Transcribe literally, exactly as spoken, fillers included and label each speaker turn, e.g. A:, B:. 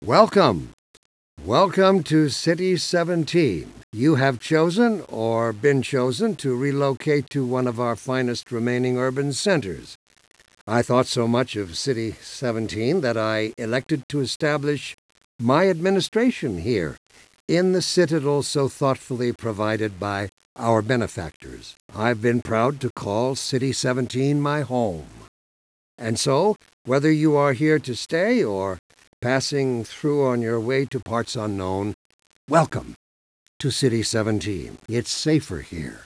A: Welcome. Welcome to City seventeen. You have chosen, or been chosen, to relocate to one of our finest remaining urban centers. I thought so much of City seventeen that I elected to establish my administration here, in the citadel so thoughtfully provided by our benefactors. I've been proud to call City seventeen my home. And so, whether you are here to stay or passing through on your way to parts unknown, welcome to City seventeen. It's safer here.